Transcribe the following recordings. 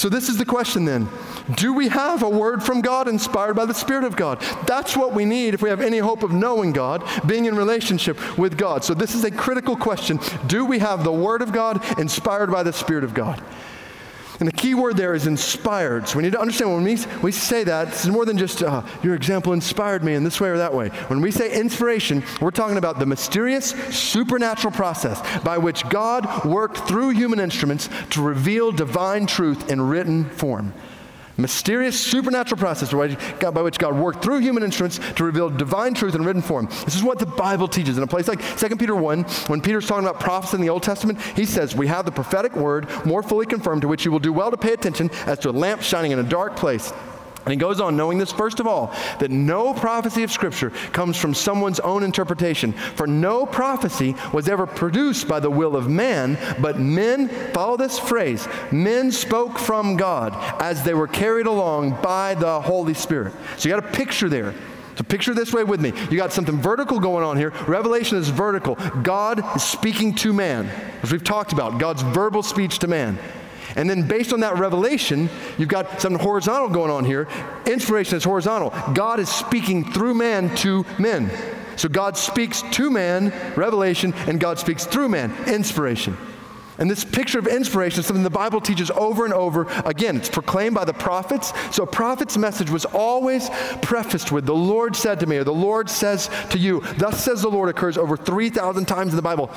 So this is the question then. Do we have a word from God inspired by the Spirit of God? That's what we need if we have any hope of knowing God, being in relationship with God. So this is a critical question. Do we have the Word of God inspired by the Spirit of God? And the key word there is inspired. So we need to understand when we say that, this is more than just, your example inspired me in this way or that way. When we say inspiration, we're talking about the mysterious, supernatural process by which God worked through human instruments to reveal divine truth in written form. Mysterious, supernatural process by which God worked through human instruments to reveal divine truth in written form. This is what the Bible teaches. In a place like 2 Peter 1, when Peter's talking about prophecy in the Old Testament, he says, we have the prophetic word more fully confirmed, to which you will do well to pay attention as to a lamp shining in a dark place. And he goes on, knowing this first of all, that no prophecy of Scripture comes from someone's own interpretation. For no prophecy was ever produced by the will of man, but men, follow this phrase, men spoke from God as they were carried along by the Holy Spirit. So you got a picture there. So picture this way with me. You got something vertical going on here. Revelation is vertical. God is speaking to man. As we've talked about, God's verbal speech to man. And then based on that revelation, you've got something horizontal going on here. Inspiration is horizontal. God is speaking through man to men. So God speaks to man, revelation, and God speaks through man, inspiration. And this picture of inspiration is something the Bible teaches over and over again. It's proclaimed by the prophets. So a prophet's message was always prefaced with, the Lord said to me, or the Lord says to you. Thus says the Lord occurs over 3,000 times in the Bible.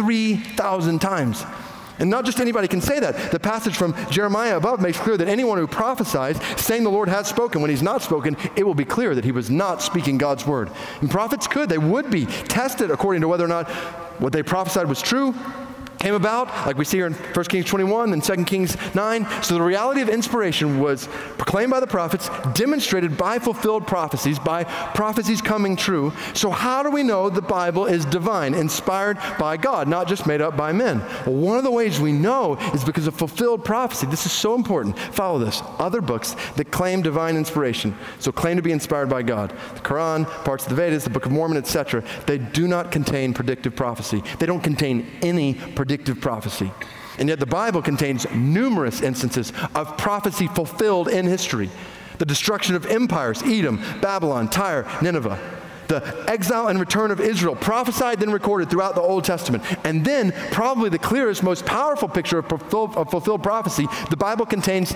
3,000 times. And not just anybody can say that. The passage from Jeremiah above makes clear that anyone who prophesies, saying the Lord has spoken, when he's not spoken, it will be clear that he was not speaking God's word. And prophets they would be tested according to whether or not what they prophesied was true, came about, like we see here in 1 Kings 21 and 2 Kings 9. So the reality of inspiration was proclaimed by the prophets, demonstrated by fulfilled prophecies, by prophecies coming true. So how do we know the Bible is divine, inspired by God, not just made up by men? Well, one of the ways we know is because of fulfilled prophecy. This is so important. Follow this. Other books that claim divine inspiration, so claim to be inspired by God, the Quran, parts of the Vedas, the Book of Mormon, etc., they do not contain predictive prophecy. They don't contain any predictive prophecy. And yet the Bible contains numerous instances of prophecy fulfilled in history. The destruction of empires, Edom, Babylon, Tyre, Nineveh. The exile and return of Israel, prophesied then recorded throughout the Old Testament. And then, probably the clearest, most powerful picture of fulfilled prophecy, the Bible contains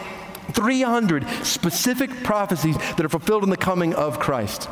300 specific prophecies that are fulfilled in the coming of Christ.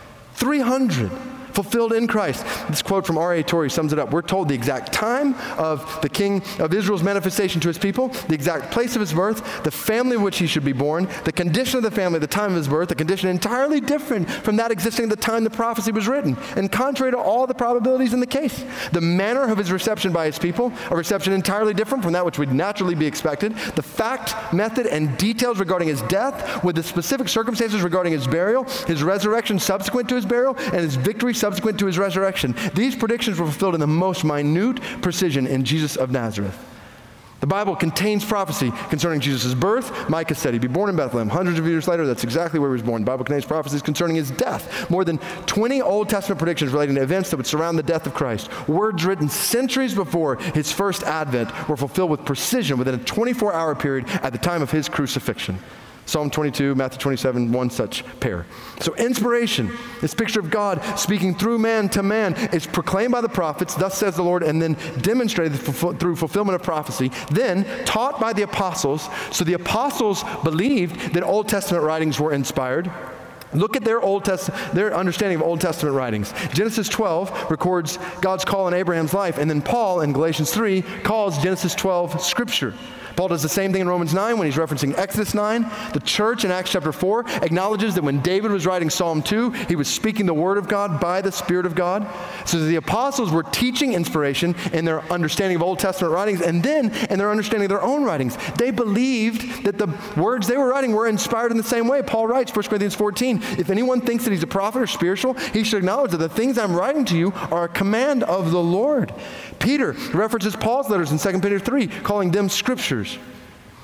300. Fulfilled in Christ. This quote from R.A. Torrey sums it up. We're told the exact time of the king of Israel's manifestation to his people, the exact place of his birth, the family in which he should be born, the condition of the family at the time of his birth, a condition entirely different from that existing at the time the prophecy was written, and contrary to all the probabilities in the case. The manner of his reception by his people, a reception entirely different from that which would naturally be expected. The fact, method, and details regarding his death, with the specific circumstances regarding his burial, his resurrection subsequent to his burial, and his victory subsequent to his resurrection. These predictions were fulfilled in the most minute precision in Jesus of Nazareth. The Bible contains prophecy concerning Jesus' birth. Micah said he'd be born in Bethlehem. Hundreds of years later, that's exactly where he was born. The Bible contains prophecies concerning his death. More than 20 Old Testament predictions relating to events that would surround the death of Christ. Words written centuries before his first advent were fulfilled with precision within a 24-hour period at the time of his crucifixion. Psalm 22, Matthew 27, one such pair. So inspiration, this picture of God speaking through man to man, is proclaimed by the prophets, thus says the Lord, and then demonstrated through fulfillment of prophecy, then taught by the apostles. So the apostles believed that Old Testament writings were inspired. Look at their understanding of Old Testament writings. Genesis 12 records God's call in Abraham's life, and then Paul in Galatians 3 calls Genesis 12 Scripture. Paul does the same thing in Romans 9 when he's referencing Exodus 9. The church in Acts chapter 4 acknowledges that when David was writing Psalm 2, he was speaking the word of God by the Spirit of God. So the apostles were teaching inspiration in their understanding of Old Testament writings, and then in their understanding of their own writings. They believed that the words they were writing were inspired in the same way. Paul writes, 1 Corinthians 14, if anyone thinks that he's a prophet or spiritual, he should acknowledge that the things I'm writing to you are a command of the Lord. Peter references Paul's letters in 2 Peter 3, calling them scriptures.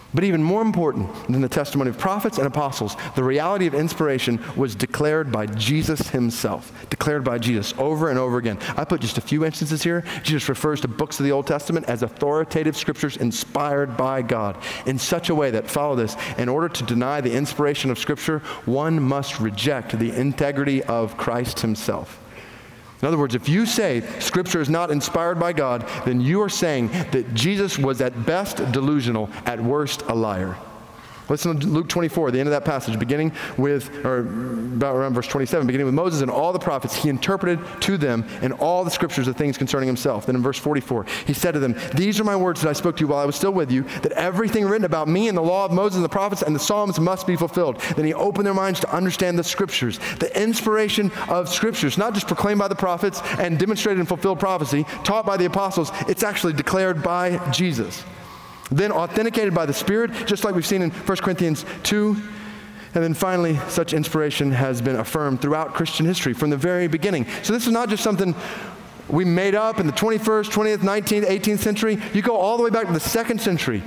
But even more important than the testimony of prophets and apostles, the reality of inspiration was declared by Jesus himself, declared by Jesus over and over again. I put just a few instances here. Jesus refers to books of the Old Testament as authoritative scriptures inspired by God in such a way that, follow this, in order to deny the inspiration of Scripture, one must reject the integrity of Christ himself. In other words, if you say Scripture is not inspired by God, then you are saying that Jesus was at best delusional, at worst a liar. Listen to Luke 24, the end of that passage, beginning with, or about around verse 27, beginning with Moses and all the prophets, he interpreted to them in all the Scriptures the things concerning himself. Then in verse 44, he said to them, "These are my words that I spoke to you while I was still with you, that everything written about me in the law of Moses and the prophets and the Psalms must be fulfilled." Then he opened their minds to understand the Scriptures, the inspiration of Scriptures, not just proclaimed by the prophets and demonstrated in fulfilled prophecy, taught by the apostles, it's actually declared by Jesus. Then authenticated by the Spirit, just like we've seen in 1 Corinthians 2. And then finally, such inspiration has been affirmed throughout Christian history from the very beginning. So this is not just something we made up in the 21st, 20th, 19th, 18th century. You go all the way back to the 2nd century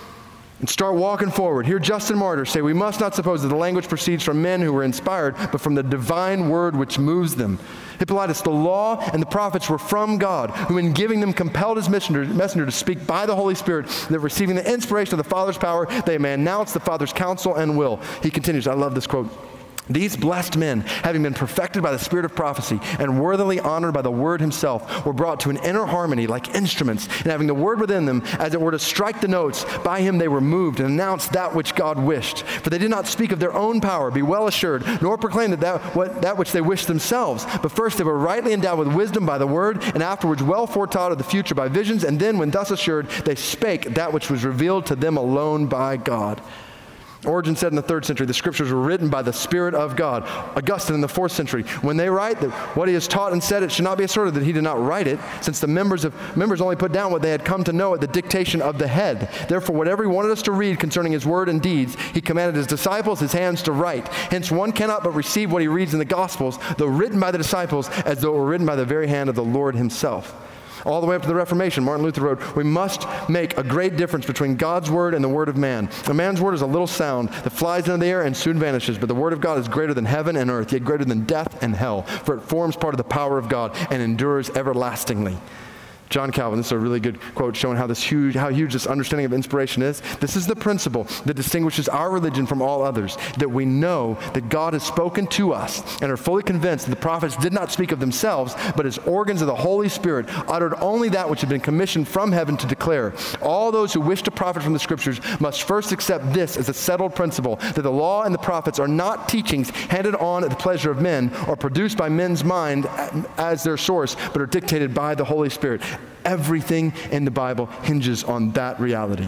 and start walking forward. Hear Justin Martyr say, "We must not suppose that the language proceeds from men who were inspired, but from the divine word which moves them." Hippolytus, the law and the prophets were from God, who in giving them compelled his messenger to speak by the Holy Spirit, that receiving the inspiration of the Father's power, they may announce the Father's counsel and will. He continues, I love this quote. "These blessed men, having been perfected by the spirit of prophecy and worthily honored by the word himself, were brought to an inner harmony like instruments, and having the word within them, as it were to strike the notes, by him they were moved and announced that which God wished. For they did not speak of their own power, be well assured, nor proclaim that which they wished themselves. But first they were rightly endowed with wisdom by the word, and afterwards well foretaught of the future by visions, and then when thus assured, they spake that which was revealed to them alone by God." Origen said in the 3rd century, the Scriptures were written by the Spirit of God. Augustine in the 4th century, when they write that what he has taught and said, it should not be asserted that he did not write it, since the members only put down what they had come to know at the dictation of the head. Therefore, whatever he wanted us to read concerning his word and deeds, he commanded his disciples, his hands to write. Hence, one cannot but receive what he reads in the Gospels, though written by the disciples, as though it were written by the very hand of the Lord himself. All the way up to the Reformation, Martin Luther wrote, "We must make a great difference between God's word and the word of man. A man's word is a little sound that flies into the air and soon vanishes, but the word of God is greater than heaven and earth, yet greater than death and hell, for it forms part of the power of God and endures everlastingly." John Calvin, this is a really good quote showing how huge this understanding of inspiration is. "This is the principle that distinguishes our religion from all others, that we know that God has spoken to us and are fully convinced that the prophets did not speak of themselves, but as organs of the Holy Spirit uttered only that which had been commissioned from heaven to declare. All those who wish to profit from the Scriptures must first accept this as a settled principle, that the law and the prophets are not teachings handed on at the pleasure of men or produced by men's mind as their source, but are dictated by the Holy Spirit." Everything in the Bible hinges on that reality.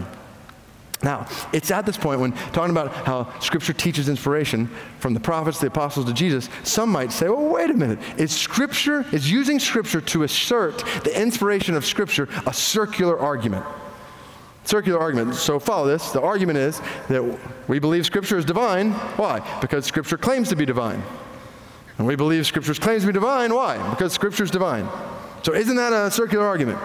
Now, it's at this point when talking about how Scripture teaches inspiration from the prophets, the apostles, to Jesus, some might say, well, wait a minute. Is using Scripture to assert the inspiration of Scripture a circular argument? Circular argument. So follow this. The argument is that we believe Scripture is divine. Why? Because Scripture claims to be divine. And we believe Scripture claims to be divine. Why? Because Scripture is divine. So isn't that a circular argument?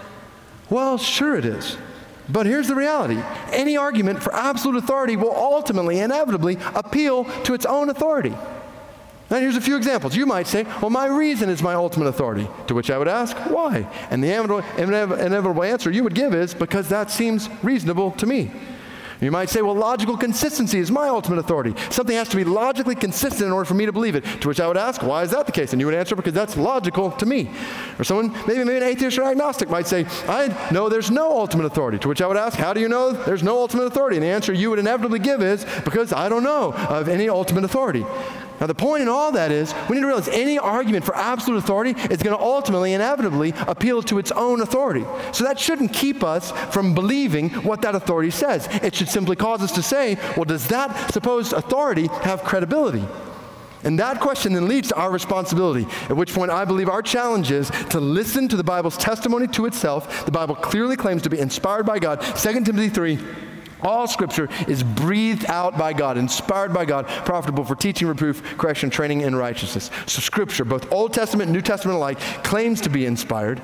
Well, sure it is. But here's the reality. Any argument for absolute authority will ultimately, inevitably, appeal to its own authority. Now here's a few examples. You might say, well, my reason is my ultimate authority. To which I would ask, why? And the inevitable answer you would give is, because that seems reasonable to me. You might say, well, logical consistency is my ultimate authority. Something has to be logically consistent in order for me to believe it. To which I would ask, why is that the case? And you would answer, because that's logical to me. Or someone, maybe an atheist or agnostic might say, I know there's no ultimate authority. To which I would ask, how do you know there's no ultimate authority? And the answer you would inevitably give is, because I don't know of any ultimate authority. Now, the point in all that is, we need to realize any argument for absolute authority is going to ultimately, inevitably, appeal to its own authority. So that shouldn't keep us from believing what that authority says. It should simply cause us to say, well, does that supposed authority have credibility? And that question then leads to our responsibility, at which point I believe our challenge is to listen to the Bible's testimony to itself. The Bible clearly claims to be inspired by God. 2 Timothy 3, all Scripture is breathed out by God, inspired by God, profitable for teaching, reproof, correction, training in righteousness. So Scripture, both Old Testament and New Testament alike, claims to be inspired.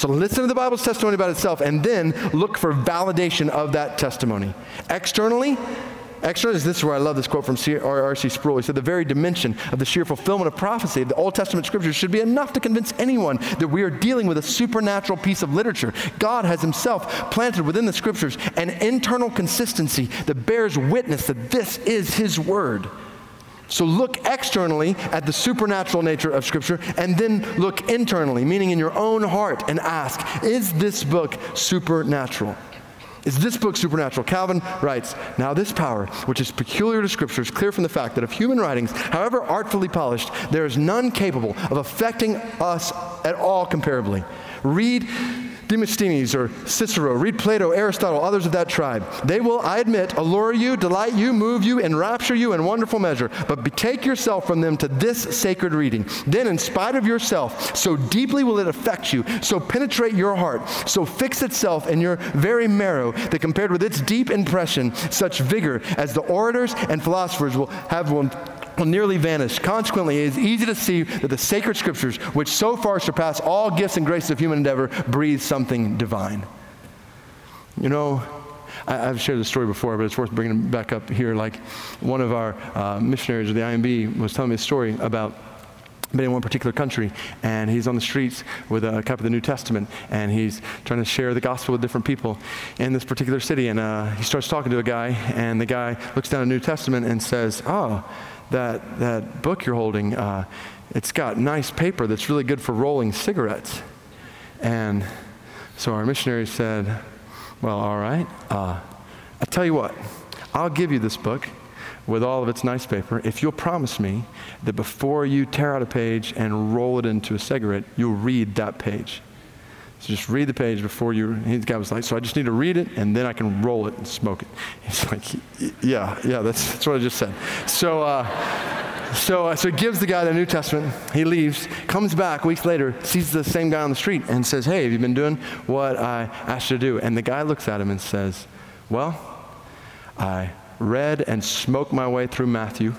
So listen to the Bible's testimony about itself and then look for validation of that testimony. Externally, this is where I love this quote from R.C. Sproul. He said, the very dimension of the sheer fulfillment of prophecy of the Old Testament scriptures should be enough to convince anyone that we are dealing with a supernatural piece of literature. God has himself planted within the scriptures an internal consistency that bears witness that this is his word. So look externally at the supernatural nature of Scripture and then look internally, meaning in your own heart, and ask, is this book supernatural? Is this book supernatural? Calvin writes, now this power, which is peculiar to Scripture, is clear from the fact that of human writings, however artfully polished, there is none capable of affecting us at all comparably. Read Demosthenes or Cicero, read Plato, Aristotle, others of that tribe. They will, I admit, allure you, delight you, move you, enrapture you in wonderful measure. But betake yourself from them to this sacred reading. Then, in spite of yourself, so deeply will it affect you, so penetrate your heart, so fix itself in your very marrow, that compared with its deep impression, such vigor as the orators and philosophers will nearly vanish. Consequently, it is easy to see that the sacred scriptures, which so far surpass all gifts and graces of human endeavor, breathe something divine. You know, I've shared this story before, but it's worth bringing it back up here. Like one of our missionaries of the IMB was telling me a story about being in one particular country, and he's on the streets with a copy of the New Testament, and he's trying to share the gospel with different people in this particular city, and he starts talking to a guy, and the guy looks down at the New Testament and says, oh, that book you're holding, it's got nice paper that's really good for rolling cigarettes. And so our missionary said, well, all right, I'll tell you what, I'll give you this book with all of its nice paper if you'll promise me that before you tear out a page and roll it into a cigarette, you'll read that page. So just read the page before you, the guy was like, so I just need to read it and then I can roll it and smoke it. He's like, yeah, that's what I just said. So he gives the guy the New Testament, he leaves, comes back weeks later, sees the same guy on the street and says, hey, have you been doing what I asked you to do? And the guy looks at him and says, well, I read and smoked my way through Matthew.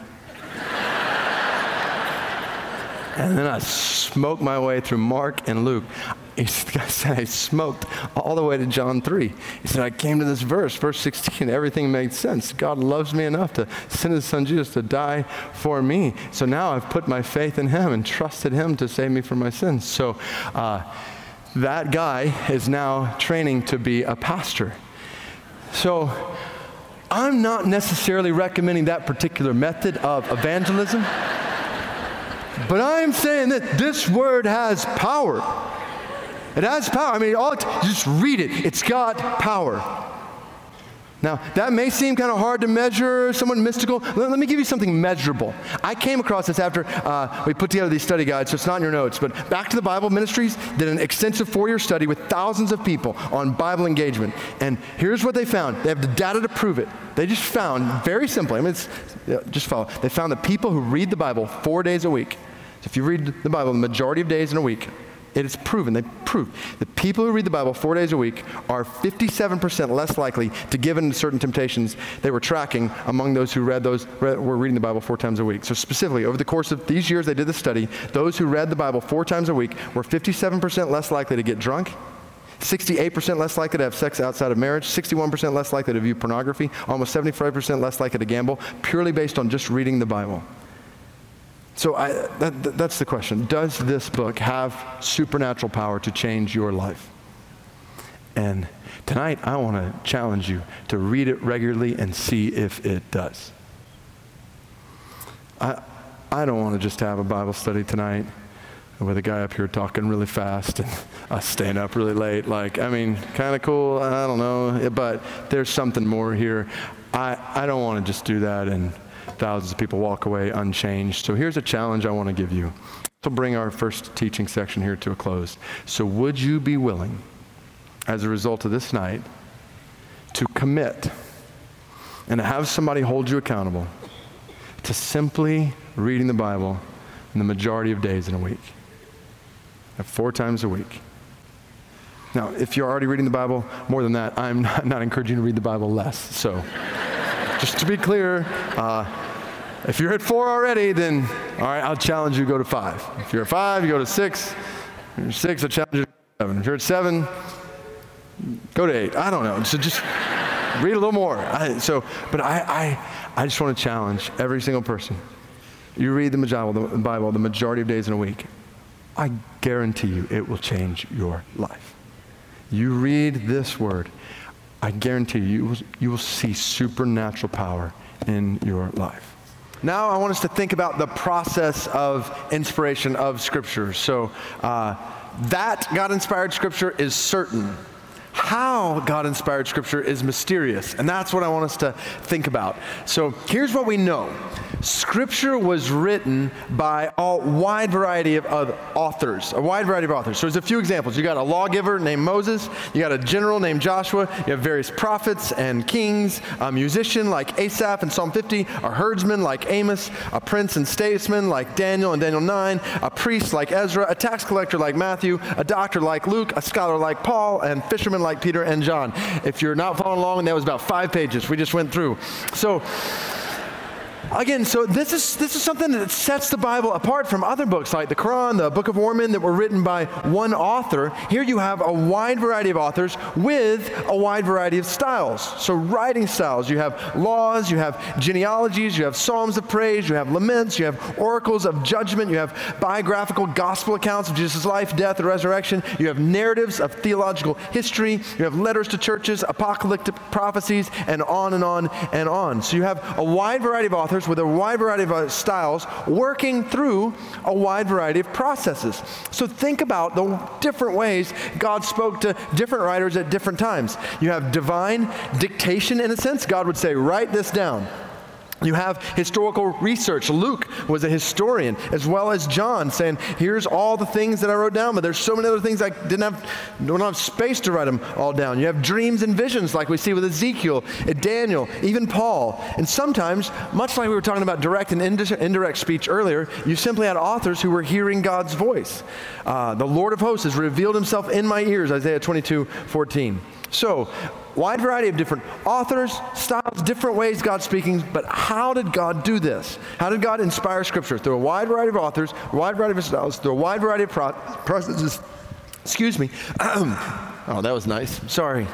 And then I smoked my way through Mark and Luke. The guy said, I smoked all the way to John 3. He said, I came to this verse 16, everything made sense. God loves me enough to send his son Jesus to die for me. So now I've put my faith in him and trusted him to save me from my sins. So that guy is now training to be a pastor. So I'm not necessarily recommending that particular method of evangelism, but I'm saying that this word has power. It has power. I mean, just read it. It's got power. Now, that may seem kind of hard to measure, somewhat mystical. Let me give you something measurable. I came across this after we put together these study guides, so it's not in your notes, but Back to the Bible Ministries did an extensive 4-year study with thousands of people on Bible engagement. And here's what they found. They have the data to prove it. They just found, very simply, just follow. They found that people who read the Bible 4 days a week, so if you read the Bible the majority of days in a week, it is proven, they proved that people who read the Bible 4 days a week are 57% less likely to give in to certain temptations they were tracking among those who were reading the Bible 4 times a week. So specifically, over the course of these years they did the study, those who read the Bible 4 times a week were 57% less likely to get drunk, 68% less likely to have sex outside of marriage, 61% less likely to view pornography, almost 75% less likely to gamble, purely based on just reading the Bible. So that's the question. Does this book have supernatural power to change your life? And tonight, I want to challenge you to read it regularly and see if it does. I don't want to just have a Bible study tonight with a guy up here talking really fast and us staying up really late. Kind of cool, I don't know, but there's something more here. I don't want to just do that and thousands of people walk away unchanged. So here's a challenge I want to give you. To bring our first teaching section here to a close. So would you be willing, as a result of this night, to commit and to have somebody hold you accountable to simply reading the Bible in the majority of days in a week? 4 times a week. Now, if you're already reading the Bible more than that, I'm not encouraging you to read the Bible less. So just to be clear, if you're at 4 already, then all right, I'll challenge you to go to 5. If you're at 5, you go to 6. If you're 6, I'll challenge you to If you're at 7, go to 8. I don't know. So just read a little more. I just want to challenge every single person. You read the Bible the majority of days in a week. I guarantee you it will change your life. You read this word, I guarantee you will see supernatural power in your life. Now I want us to think about the process of inspiration of Scripture. So that God-inspired Scripture is certain. How God inspired Scripture is mysterious, and that's what I want us to think about. So here's what we know. Scripture was written by a wide variety of authors, So there's a few examples. You got a lawgiver named Moses, you got a general named Joshua, you have various prophets and kings, a musician like Asaph in Psalm 50, a herdsman like Amos, a prince and statesman like Daniel in Daniel 9, a priest like Ezra, a tax collector like Matthew, a doctor like Luke, a scholar like Paul, and fishermen like Peter and John. If you're not following along, that was about 5 pages we just went through. So again, so this is something that sets the Bible apart from other books like the Quran, the Book of Mormon, that were written by one author. Here you have a wide variety of authors with a wide variety of styles. So writing styles, you have laws, you have genealogies, you have psalms of praise, you have laments, you have oracles of judgment, you have biographical gospel accounts of Jesus' life, death, and resurrection, you have narratives of theological history, you have letters to churches, apocalyptic prophecies, and on and on and on. So you have a wide variety of authors with a wide variety of styles working through a wide variety of processes. So think about the different ways God spoke to different writers at different times. You have divine dictation in a sense. God would say, write this down. You have historical research. Luke was a historian, as well as John, saying, here's all the things that I wrote down, but there's so many other things I don't have space to write them all down. You have dreams and visions like we see with Ezekiel, Daniel, even Paul. And sometimes, much like we were talking about direct and indirect speech earlier, you simply had authors who were hearing God's voice. The Lord of hosts has revealed himself in my ears, Isaiah 22:14. So, wide variety of different authors, styles, different ways God's speaking, but how did God do this? How did God inspire Scripture? Through a wide variety of authors, a wide variety of styles, through a wide variety of processes. Excuse me. Oh, that was nice. Sorry.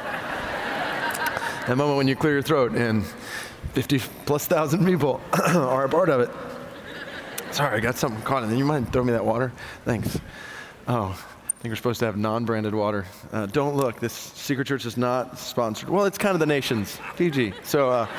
That moment when you clear your throat and 50,000+ people are a part of it. Sorry, I got something caught in there. You mind throwing me that water? Thanks. Oh. I think we're supposed to have non-branded water. Don't look. This secret church is not sponsored. Well, it's kind of the nation's. Fiji. So, all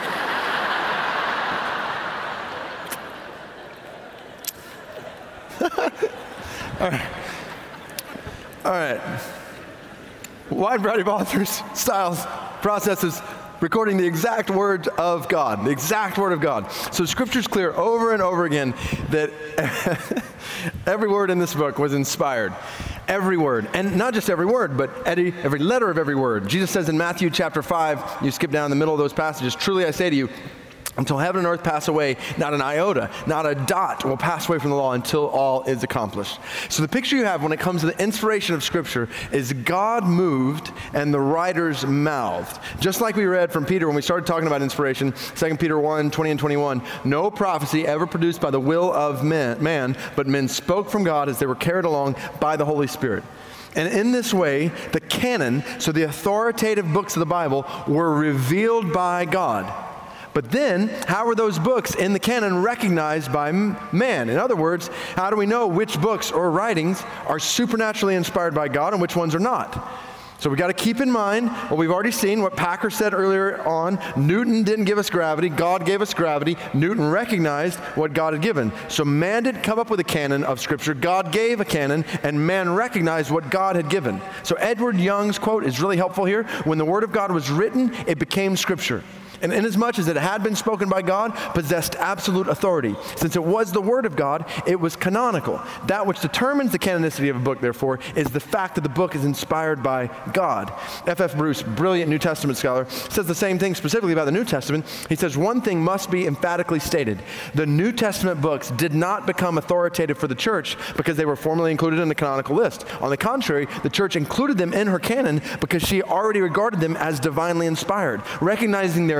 right. Wide variety of authors, styles, processes, recording the exact word of God. The exact word of God. So Scripture's clear over and over again that every word in this book was inspired. Every word. And not just every word, but every letter of every word. Jesus says in Matthew chapter 5, you skip down the middle of those passages, truly I say to you, until heaven and earth pass away, not an iota, not a dot will pass away from the law until all is accomplished. So the picture you have when it comes to the inspiration of Scripture is God moved and the writers mouthed. Just like we read from Peter when we started talking about inspiration, 2 Peter 1:20 and 21, no prophecy ever produced by the will of man, but men spoke from God as they were carried along by the Holy Spirit. And in this way, the canon, so the authoritative books of the Bible, were revealed by God. But then, how are those books in the canon recognized by man? In other words, how do we know which books or writings are supernaturally inspired by God and which ones are not? So we got to keep in mind what we've already seen, what Packer said earlier on. Newton didn't give us gravity. God gave us gravity. Newton recognized what God had given. So man didn't come up with a canon of Scripture. God gave a canon, and man recognized what God had given. So Edward Young's quote is really helpful here. When the Word of God was written, it became Scripture. And inasmuch as it had been spoken by God, possessed absolute authority. Since it was the Word of God, it was canonical. That which determines the canonicity of a book, therefore, is the fact that the book is inspired by God. F.F. Bruce, brilliant New Testament scholar, says the same thing specifically about the New Testament. He says, one thing must be emphatically stated. The New Testament books did not become authoritative for the church because they were formally included in the canonical list. On the contrary, the church included them in her canon because she already regarded them as divinely inspired, recognizing their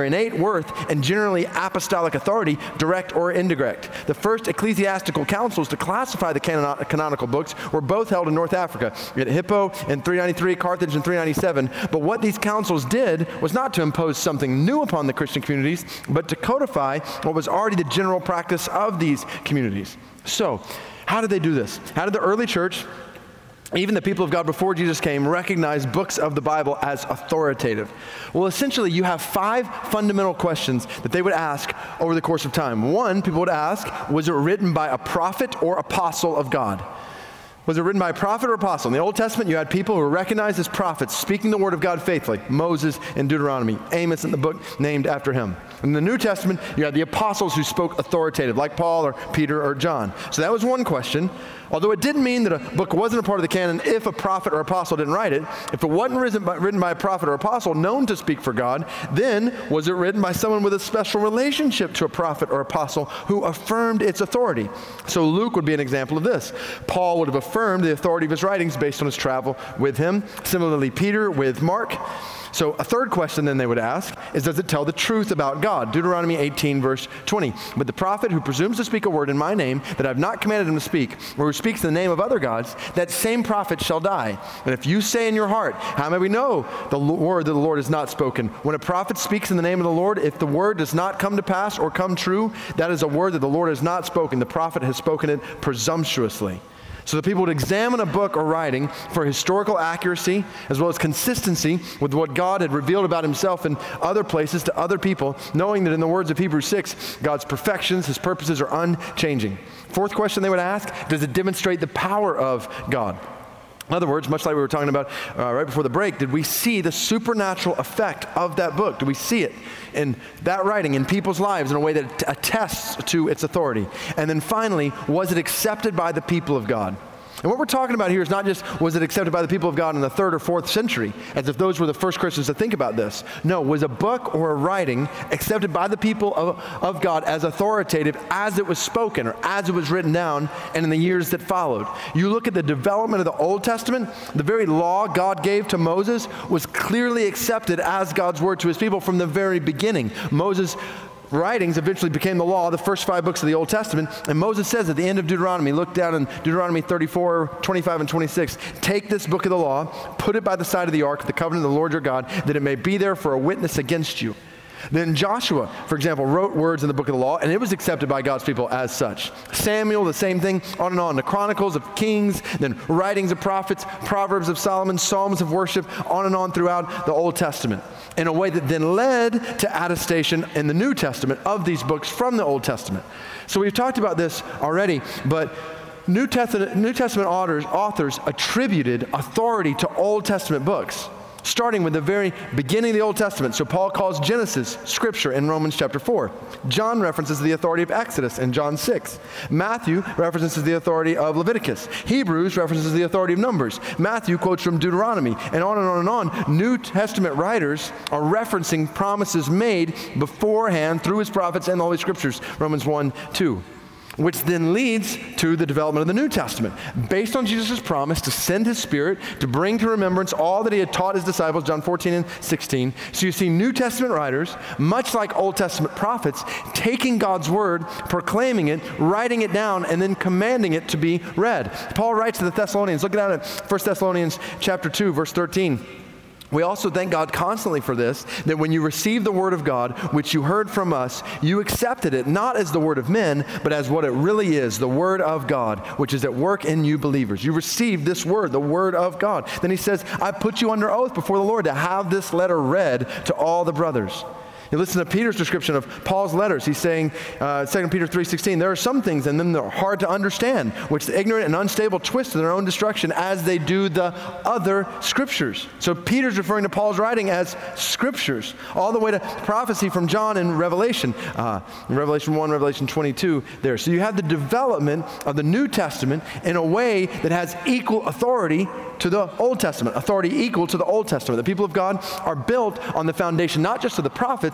innate worth and generally apostolic authority, direct or indirect. The first ecclesiastical councils to classify the canonical books were both held in North Africa, at Hippo in 393, Carthage in 397. But what these councils did was not to impose something new upon the Christian communities, but to codify what was already the general practice of these communities. So, how did they do this? How did the early church, even the people of God before Jesus came, recognize books of the Bible as authoritative? Well, essentially, you have 5 fundamental questions that they would ask over the course of time. One, people would ask, was it written by a prophet or apostle of God? Was it written by a prophet or apostle? In the Old Testament, you had people who were recognized as prophets, speaking the word of God faithfully. Moses in Deuteronomy, Amos in the book named after him. In the New Testament, you had the apostles who spoke authoritative, like Paul or Peter or John. So that was one question. Although it didn't mean that a book wasn't a part of the canon if a prophet or apostle didn't write it. If it wasn't written by a prophet or apostle known to speak for God, then was it written by someone with a special relationship to a prophet or apostle who affirmed its authority? So Luke would be an example of this. Paul would have affirmed the authority of his writings based on his travel with him. Similarly, Peter with Mark. So a third question then they would ask is, does it tell the truth about God? Deuteronomy 18, verse 20. But the prophet who presumes to speak a word in my name that I have not commanded him to speak, or who speaks in the name of other gods, that same prophet shall die. And if you say in your heart, how may we know the word that the Lord has not spoken? When a prophet speaks in the name of the Lord, if the word does not come to pass or come true, that is a word that the Lord has not spoken. The prophet has spoken it presumptuously. So the people would examine a book or writing for historical accuracy as well as consistency with what God had revealed about himself in other places to other people, knowing that in the words of Hebrews 6, God's perfections, his purposes are unchanging. Fourth question they would ask, does it demonstrate the power of God? In other words, much like we were talking about right before the break, did we see the supernatural effect of that book? Do we see it in that writing in people's lives in a way that attests to its authority? And then finally, was it accepted by the people of God? And what we're talking about here is not just was it accepted by the people of God in the 3rd or 4th century, as if those were the first Christians to think about this. No, was a book or a writing accepted by the people of God as authoritative as it was spoken or as it was written down and in the years that followed. You look at the development of the Old Testament, the very law God gave to Moses was clearly accepted as God's word to his people from the very beginning. Moses' writings eventually became the law, the first 5 books of the Old Testament. And Moses says at the end of Deuteronomy, look down in Deuteronomy 34, 25, and 26, take this book of the law, put it by the side of the ark, the covenant of the Lord your God, that it may be there for a witness against you. Then Joshua, for example, wrote words in the book of the law, and it was accepted by God's people as such. Samuel, the same thing, on and on. The Chronicles of Kings, then writings of prophets, Proverbs of Solomon, Psalms of worship, on and on throughout the Old Testament, in a way that then led to attestation in the New Testament of these books from the Old Testament. So we've talked about this already, but New Testament authors attributed authority to Old Testament books, starting with the very beginning of the Old Testament. So Paul calls Genesis Scripture in Romans chapter 4. John references the authority of Exodus in John 6. Matthew references the authority of Leviticus. Hebrews references the authority of Numbers. Matthew quotes from Deuteronomy, and on and on and on. New Testament writers are referencing promises made beforehand through his prophets and the Holy Scriptures, Romans 1, 2. Which then leads to the development of the New Testament, based on Jesus' promise to send his Spirit to bring to remembrance all that he had taught his disciples, John 14 and 16. So you see New Testament writers, much like Old Testament prophets, taking God's word, proclaiming it, writing it down, and then commanding it to be read. Paul writes to the Thessalonians, look at 1 Thessalonians chapter 2, verse 13. We also thank God constantly for this, that when you received the word of God, which you heard from us, you accepted it not as the word of men, but as what it really is, the word of God, which is at work in you believers. You received this word, the word of God. Then he says, I put you under oath before the Lord to have this letter read to all the brothers. You listen to Peter's description of Paul's letters. He's saying, 2 Peter 3:16, there are some things in them that are hard to understand, which the ignorant and unstable twist to their own destruction as they do the other scriptures. So Peter's referring to Paul's writing as scriptures, all the way to prophecy from John in Revelation 1, Revelation 22 there. So you have the development of the New Testament in a way that has equal authority to the Old Testament, authority equal to the Old Testament. The people of God are built on the foundation not just of the prophets,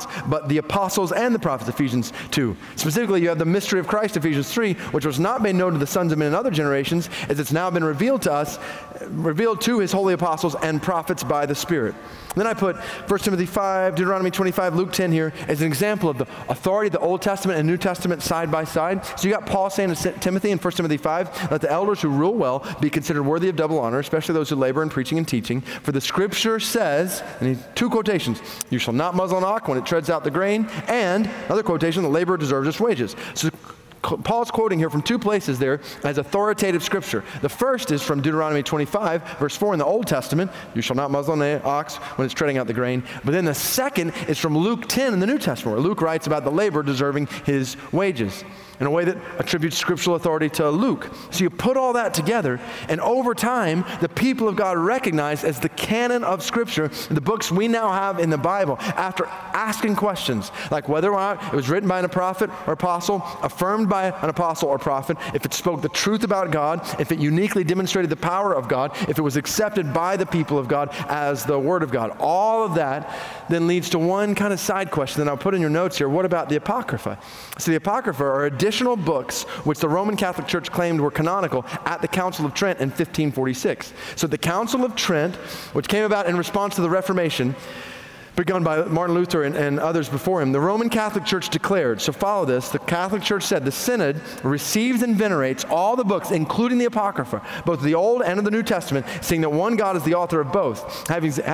prophets, but the apostles and the prophets, Ephesians 2. Specifically, you have the mystery of Christ, Ephesians 3, which was not made known to the sons of men in other generations, as it's now been revealed to us, revealed to his holy apostles and prophets by the Spirit. Then I put 1 Timothy 5, Deuteronomy 25, Luke 10 here as an example of the authority of the Old Testament and New Testament side by side. So you got Paul saying to Timothy in 1 Timothy 5, let the elders who rule well be considered worthy of double honor, especially those who labor in preaching and teaching. For the scripture says, and two quotations, you shall not muzzle an ox when it treads out the grain, and another quotation, the laborer deserves his wages. So Paul's quoting here from two places there as authoritative scripture. The first is from Deuteronomy 25, verse 4 in the Old Testament. You shall not muzzle an ox when it's treading out the grain. But then the second is from Luke 10 in the New Testament, where Luke writes about the laborer deserving his wages in a way that attributes scriptural authority to Luke. So you put all that together, and over time, the people of God recognized as the canon of Scripture, the books we now have in the Bible, after asking questions like whether or not it was written by a prophet or apostle, affirmed by an apostle or prophet, if it spoke the truth about God, if it uniquely demonstrated the power of God, if it was accepted by the people of God as the Word of God. All of that then leads to one kind of side question that I'll put in your notes here. What about the Apocrypha? So the Apocrypha are additional books which the Roman Catholic Church claimed were canonical at the Council of Trent in 1546. So the Council of Trent, which came about in response to the Reformation, begun by Martin Luther and others before him, the Roman Catholic Church declared, so follow this, the Catholic Church said, the Synod receives and venerates all the books, including the Apocrypha, both the Old and of the New Testament, seeing that one God is the author of both,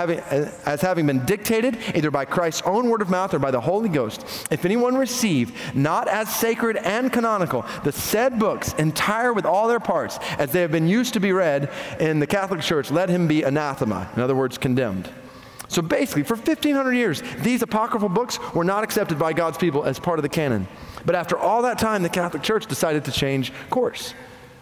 having been dictated either by Christ's own word of mouth or by the Holy Ghost. If anyone receive, not as sacred and canonical, the said books, entire with all their parts, as they have been used to be read in the Catholic Church, let him be anathema, in other words, condemned. So basically, for 1,500 years, these apocryphal books were not accepted by God's people as part of the canon. But after all that time, the Catholic Church decided to change course.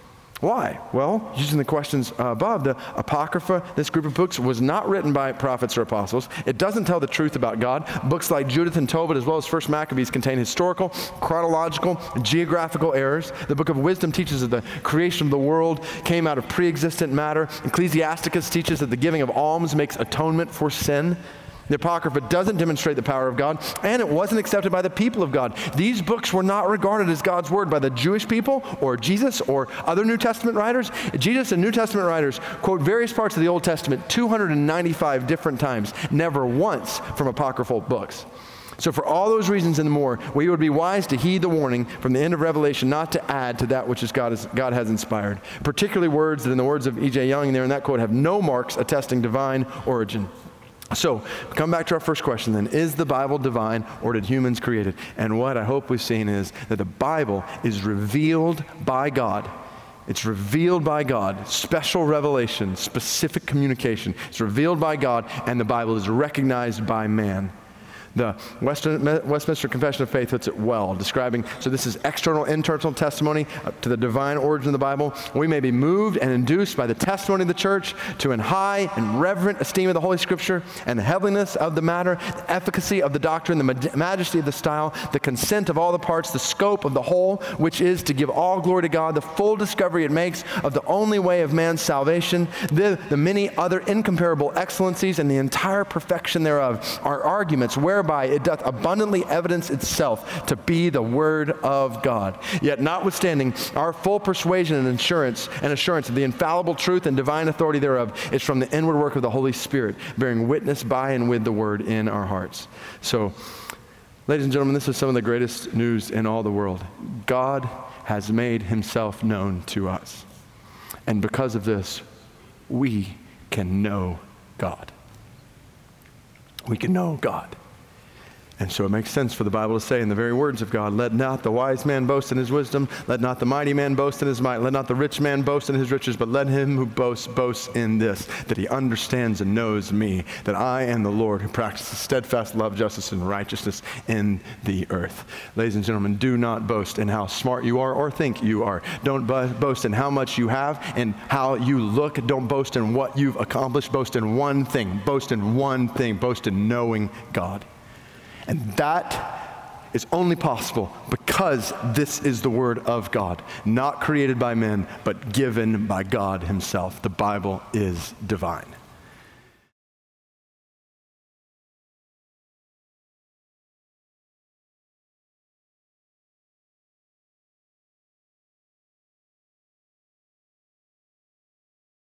Why? Well, using the questions above, the Apocrypha, this group of books, was not written by prophets or apostles. It doesn't tell the truth about God. Books like Judith and Tobit, as well as First Maccabees, contain historical, chronological, geographical errors. The Book of Wisdom teaches that the creation of the world came out of pre-existent matter. Ecclesiasticus teaches that the giving of alms makes atonement for sin. The Apocrypha doesn't demonstrate the power of God, and it wasn't accepted by the people of God. These books were not regarded as God's word by the Jewish people or Jesus or other New Testament writers. Jesus and New Testament writers quote various parts of the Old Testament 295 different times, never once from apocryphal books. So for all those reasons and more, we would be wise to heed the warning from the end of Revelation not to add to that which is God has inspired, particularly words that in the words of E.J. Young there in that quote have no marks attesting divine origin. So, come back to our first question then. Is the Bible divine or did humans create it? And what I hope we've seen is that the Bible is revealed by God. It's revealed by God, special revelation, specific communication. It's revealed by God, and the Bible is recognized by man. The Westminster Confession of Faith puts it well, describing, so this is external, internal testimony to the divine origin of the Bible. We may be moved and induced by the testimony of the church to an high and reverent esteem of the Holy Scripture and the heavenliness of the matter, the efficacy of the doctrine, the majesty of the style, the consent of all the parts, the scope of the whole, which is to give all glory to God, the full discovery it makes of the only way of man's salvation, the many other incomparable excellencies and the entire perfection thereof are arguments whereby it doth abundantly evidence itself to be the Word of God. Yet notwithstanding, our full persuasion and assurance of the infallible truth and divine authority thereof is from the inward work of the Holy Spirit, bearing witness by and with the Word in our hearts. So, ladies and gentlemen, this is some of the greatest news in all the world. God has made himself known to us. And because of this, we can know God. We can know God. And so it makes sense for the Bible to say in the very words of God, let not the wise man boast in his wisdom, let not the mighty man boast in his might, let not the rich man boast in his riches, but let him who boasts in this, that he understands and knows me, that I am the Lord who practices steadfast love, justice, and righteousness in the earth. Ladies and gentlemen, do not boast in how smart you are or think you are. Don't boast in how much you have and how you look. Don't boast in what you've accomplished. Boast in one thing. Boast in one thing. Boast in knowing God. And that is only possible because this is the Word of God, not created by men, but given by God himself. The Bible is divine.